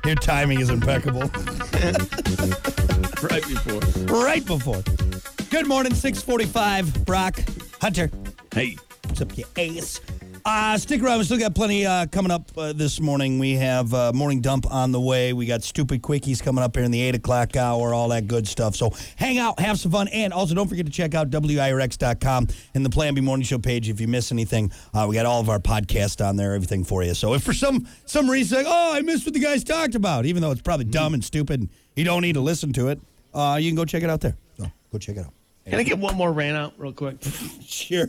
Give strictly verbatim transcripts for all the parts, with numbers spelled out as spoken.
Your timing is impeccable. Right before. Right before. Good morning, six forty-five. Brock, Hunter. Hey. What's up, you ace? Uh, stick around. We still got plenty uh, coming up uh, this morning. We have uh, morning dump on the way. We got stupid quickies coming up here in the eight o'clock hour, all that good stuff. So hang out, have some fun, and also don't forget to check out W I R X dot com and the Plan B Morning Show page. If you miss anything, uh, we got all of our podcasts on there, everything for you. So if for some some reason, like, oh, I missed what the guys talked about, even though it's probably dumb and stupid, and you don't need to listen to it, uh, you can go check it out there. So go check it out. Can I get one more rant out real quick? Sure.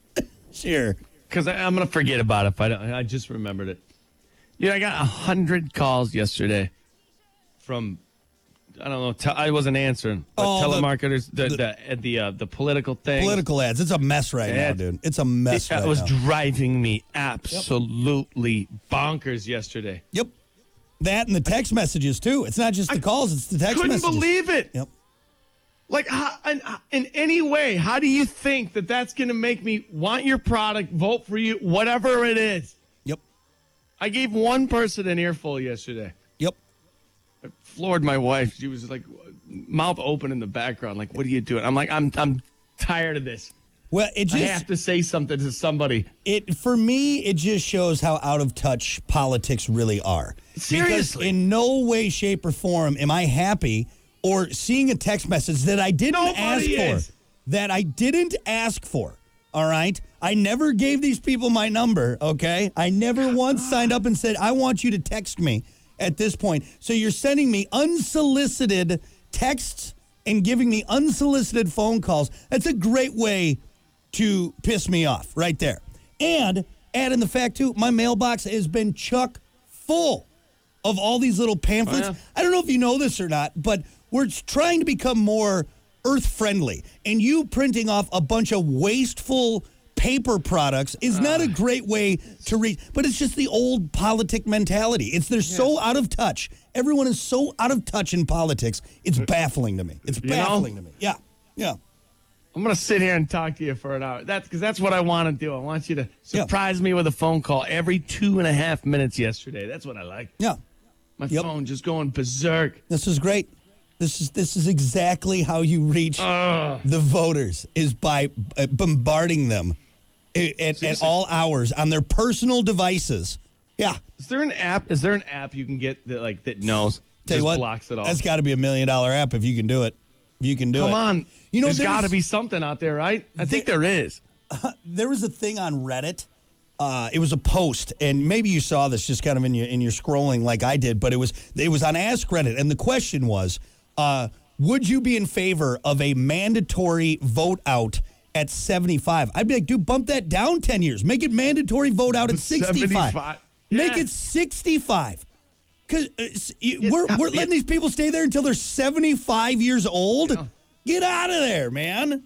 Sure. Because I'm going to forget about it if I don't. I just remembered it. Yeah, I got one hundred calls yesterday from, I don't know, te- I wasn't answering. But Oh, the- telemarketers, the the- the the, uh, the political thing. Political ads. It's a mess right Yeah. now, dude. It's a mess It right was now. driving me absolutely bonkers yesterday. Yep. That and the text messages, too. It's not just the I calls, it's the text Couldn't messages. believe it. Yep. Like, how, in, in any way, how do you think that that's going to make me want your product, vote for you, whatever it is? Yep. I gave one person an earful yesterday. Yep. I floored my wife. She was like, mouth open in the background. Like, what are you doing? I'm like, I'm I'm tired of this. Well, it I just have to say something to somebody. it for me it just shows how out of touch politics really are. Seriously. Because in no way, shape, or form am I happy or seeing a text message that I didn't Nobody ask is. for. That I didn't ask for. All right? I never gave these people my number, okay? I never once signed up and said, I want you to text me at this point. So you're sending me unsolicited texts and giving me unsolicited phone calls. That's a great way to piss me off right there. And add in the fact, too, my mailbox has been chock full of all these little pamphlets. Oh, yeah. I don't know if you know this or not, but we're trying to become more earth-friendly. And you printing off a bunch of wasteful paper products is not a great way to read. But it's just the old politic mentality. It's They're so out of touch. Everyone is so out of touch in politics. It's baffling to me. It's You know? baffling to me. Yeah, yeah. I'm going to sit here and talk to you for an hour. That's because that's what I want to do. I want you to surprise me with a phone call every two and a half minutes yesterday. That's what I like. Yeah. My Yep. phone just going berserk. This is great. This is this is exactly how you reach Ugh. the voters, is by uh, bombarding them at, at, at all hours on their personal devices. Yeah. Is there an app? Is there an app you can get that like that knows? Tell you just what, blocks it all. that's got to be a million dollar app if you can do it. If you can do Come it. on. You know, there's got to there's- be something out there, right? I think there is. There was a thing on Reddit. Uh, it was a post, and maybe you saw this just kind of in your in your scrolling like I did, but it was it was on Ask Reddit, and the question was, uh, would you be in favor of a mandatory vote out at seventy-five? I'd be like, dude, bump that down ten years. Make it mandatory vote out at sixty-five. seventy-five. Make Yeah. it sixty-five. Because uh, s- you- Yeah, we're, uh, we're yeah. letting these people stay there until they're seventy-five years old. Yeah. Get out of there, man.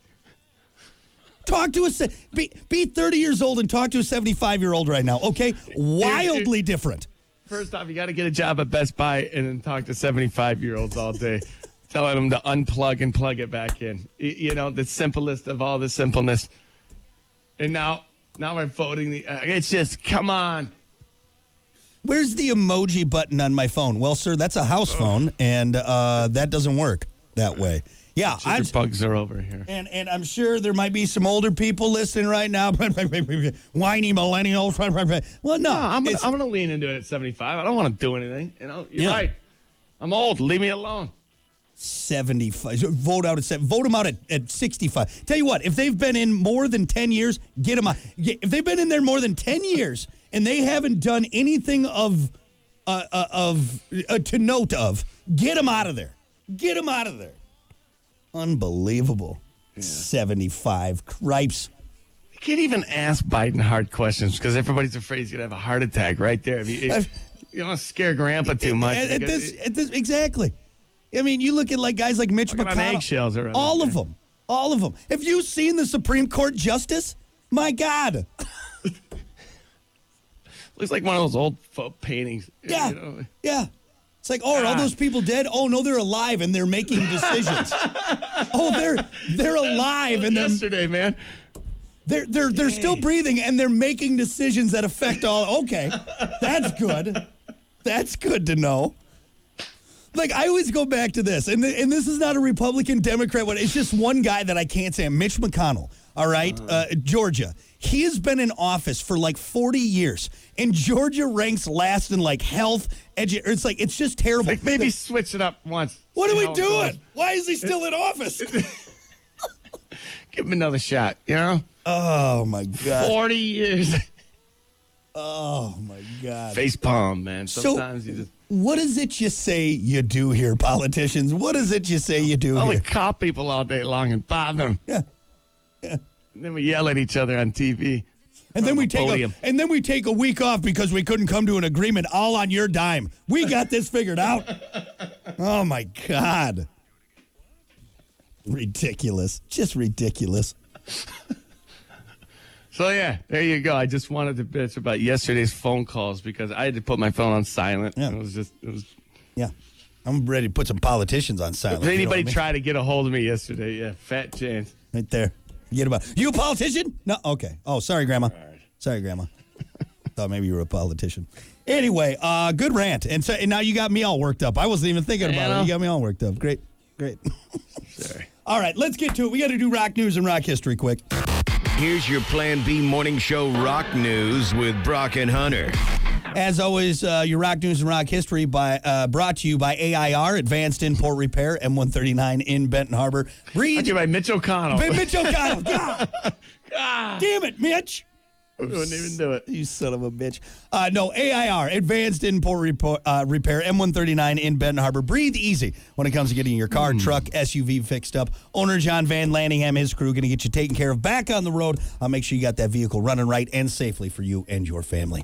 Talk to a se- be, be thirty years old and talk to a seventy-five-year-old right now, okay? Wildly different. First off, you got to get a job at Best Buy and then talk to seventy-five-year-olds all day, telling them to unplug and plug it back in. Y- You know, the simplest of all the simpleness. And now, now we're voting. The, uh, it's just, come on. Where's the emoji button on my phone? Well, sir, that's a house phone, and uh, that doesn't work that way. Yeah, I Your bugs are over here. and and I'm sure there might be some older people listening right now. Whiny millennials. Well, no, No, I'm gonna, it's- I'm gonna lean into it at seventy-five. I don't want to do anything. You know, you're Yeah. right. I'm old. Leave me alone. seventy-five. Vote out at seven. Vote them out at, at sixty-five. Tell you what, if they've been in more than ten years, get them out. Get- If they've been in there more than ten years and they haven't done anything of uh, uh, of uh, to note of, get them out of there. Get them out of there. Unbelievable. seventy-five. Cripes. You can't even ask Biden hard questions because everybody's afraid he's gonna have a heart attack right there. If you, if, you don't scare Grandpa too much. At, at this, at this, exactly. I mean, you look at like guys like Mitch Walking on McConnell. eggshells around all there. of them. All of them. Have you seen the Supreme Court justice? My God. Looks like one of those old folk paintings. Yeah. You know? Yeah. It's like, oh, are all God. those people dead? Oh, no, they're alive and they're making decisions. oh, they're they're alive and they're Yesterday, man. they're they're they're still breathing and they're making decisions that affect all. Okay, that's good. That's good to know. Like, I always go back to this, and, th- and this is not a Republican, Democrat, one. It's just one guy that I can't say. Mitch McConnell, all right, uh, Georgia. He has been in office for like forty years, and Georgia ranks last in like health, edu- It's like, it's just terrible. Like maybe switch it up once. What are See we how it doing? goes. Why is he still in office? Give him another shot, you know? Oh, my God. forty years. Oh, my God. Face palm, man. Sometimes so, you just. What is it you say you do here, politicians? What is it you say you do Oh, we here? call people all day long and bother them. Yeah. Yeah. And then we yell at each other on T V. And then we the take a, podium. and then we take a week off because we couldn't come to an agreement, all on your dime. We got this figured out. Oh my God. Ridiculous. Just ridiculous. So yeah, there you go. I just wanted to bitch about yesterday's phone calls because I had to put my phone on silent. Yeah. It was just it was Yeah. I'm ready to put some politicians on silent. if you know anybody what I mean? tried to get a hold of me yesterday, yeah, fat chance. Right there. Forget about it. You a politician? No. Okay. Oh, sorry, Grandma. Sorry, Grandma. Thought maybe you were a politician. Anyway, uh, good rant. And so and now you got me all worked up. I wasn't even thinking about Yeah. it. You got me all worked up. Great. Great. Sorry. All right, let's get to it. We got to do rock news and rock history quick. Here's your Plan B morning show rock news with Brock and Hunter. As always, uh, your rock news and rock history by uh, brought to you by A I R, Advanced Import Repair, M one thirty-nine in Benton Harbor. Breathe. Thank you by Mitch O'Connell. Hey, Mitch O'Connell. God. Ah, Damn it, Mitch. I wouldn't even do it. You son of a bitch. Uh, no, A I R, Advanced Import Report, uh, Repair, M one thirty-nine in Benton Harbor. Breathe easy when it comes to getting your car, Mm. truck, S U V fixed up. Owner John Van Lanningham, his crew, going to get you taken care of back on the road. I'll make sure you got that vehicle running right and safely for you and your family.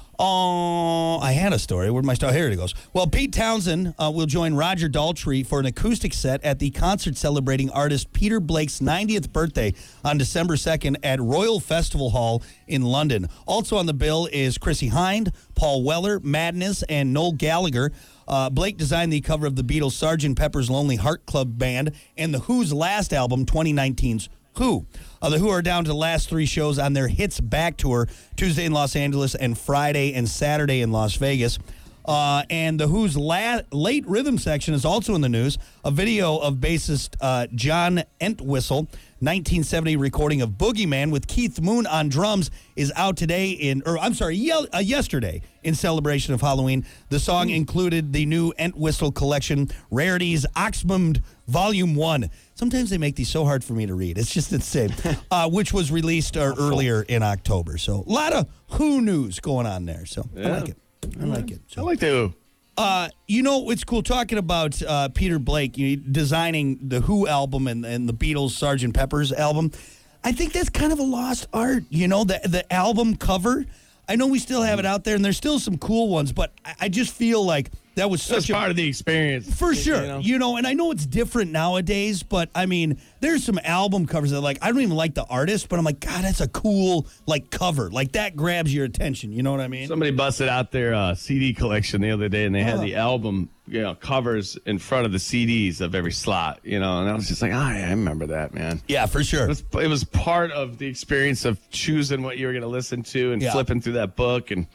Oh, I had a story. Where'd my story? Here it goes. Well, Pete Townsend uh, will join Roger Daltrey for an acoustic set at the concert celebrating artist Peter Blake's ninetieth birthday on December second at Royal Festival Hall in London. Also on the bill is Chrissy Hind, Paul Weller, Madness, and Noel Gallagher. Uh, Blake designed the cover of the Beatles' Sergeant Pepper's Lonely Heart Club Band and The Who's last album, twenty nineteen's Who. Uh, the Who are down to the last three shows on their Hits Back tour, Tuesday in Los Angeles and Friday and Saturday in Las Vegas. Uh, and The Who's la- late rhythm section is also in the news. A video of bassist uh, John Entwistle, nineteen seventy recording of Boogeyman with Keith Moon on drums is out today in, or I'm sorry, ye- uh, yesterday in celebration of Halloween. The song included the new Entwistle collection, Rarities Oxmund Volume one. Sometimes they make these so hard for me to read. It's just insane. uh, which was released uh, earlier in October. So a lot of Who news going on there. So I Yeah. like it. I like it. I So, like the Who. uh, you know, it's cool talking about uh, Peter Blake you know, designing the Who album and, and the Beatles' Sergeant Pepper's album. I think that's kind of a lost art, you know, the the album cover. I know we still have it out there, and there's still some cool ones, but I, I just feel like that was That's such a part of the experience. for you sure, know? you know, and I know it's different nowadays, but I mean, there's some album covers that like I don't even like the artist, but I'm like, God, that's a cool like cover, like that grabs your attention. You know what I mean? Somebody busted out their uh, C D collection the other day, and they had Oh. the album, you know, covers in front of the C Ds of every slot, you know, and I was just like, oh, yeah, I remember that, man. Yeah, for sure. It was, it was part of the experience of choosing what you were going to listen to and Yeah. flipping through that book, and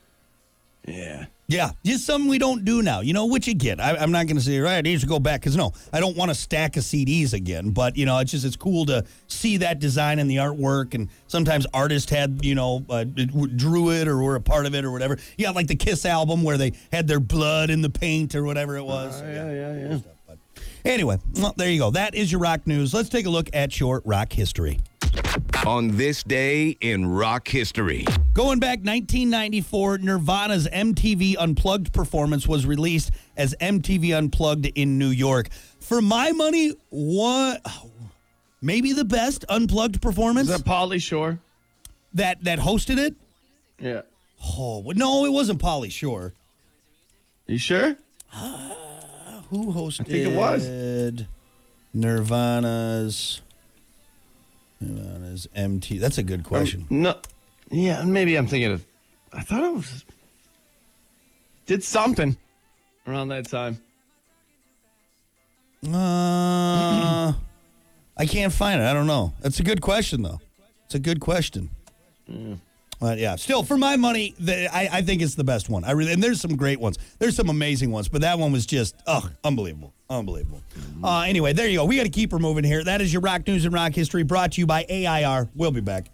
yeah. Yeah, just something we don't do now, you know, which again, I, I'm not going to say, right, I need to go back, because no, I don't want a stack of C Ds again, but, you know, it's just, it's cool to see that design and the artwork, and sometimes artists had, you know, uh, drew it or were a part of it or whatever. Yeah, like the Kiss album where they had their blood in the paint or whatever it was. So, yeah, yeah, yeah. But anyway, well, there you go. That is your rock news. Let's take a look at your rock history. On this day in rock history. Going back nineteen ninety-four, Nirvana's M T V Unplugged performance was released as M T V Unplugged in New York. For my money, one, maybe the best Unplugged performance Is that Pauly Shore? that, that hosted it. Yeah. Oh, no, it wasn't Pauly Shore. You sure? Who hosted I think it was. Nirvana's, Nirvana's M T V? That's a good question. No. Yeah, maybe I'm thinking of. I thought it was. Did something around that time. Uh, I can't find it. I don't know. That's a good question, though. It's a good question. But yeah, still for my money, the, I, I think it's the best one. I really, and there's some great ones. There's some amazing ones, but that one was just, ugh, unbelievable. Unbelievable. Uh, anyway, there you go. We got to keep her moving here. That is your rock news and rock history brought to you by A I R. We'll be back.